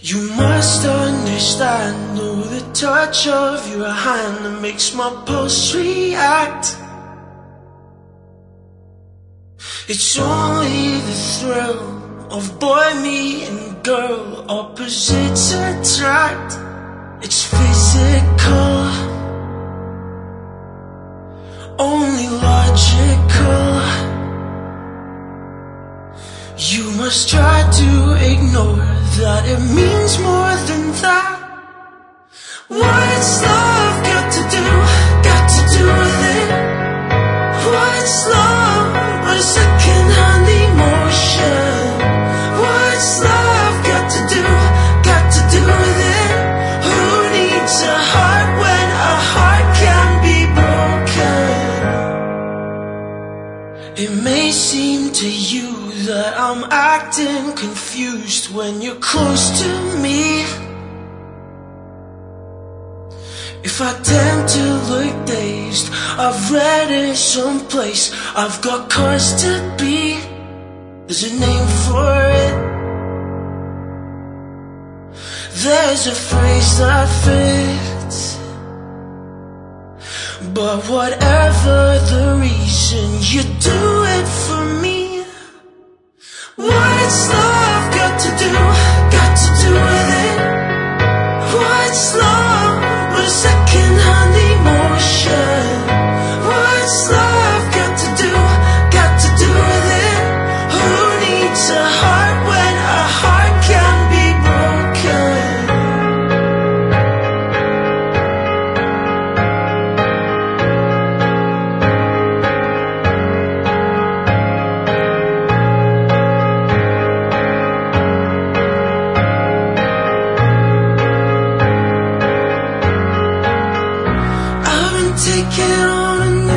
You must understand, oh, the touch of your hand that makes my pulse react. It's only the thrill of boy meeting girl, opposites attract. It's physical, only logical. You must try to ignore that it means more than that. What's love got to do with it? What's love but a second-hand emotion? What's love got to do with it? Who needs a heart when a heart can be broken? It may seem to you that I'm acting confused when you're close to me. If I tend to look dazed, I've read it someplace. I've got cause to be, there's a name for it. There's a phrase that fits. But whatever the reason, you do it for me. What's love got to do with it? What's love but a second-hand emotion? What's love got to do with it? Who needs a heart when a heart can be broken? Taking on a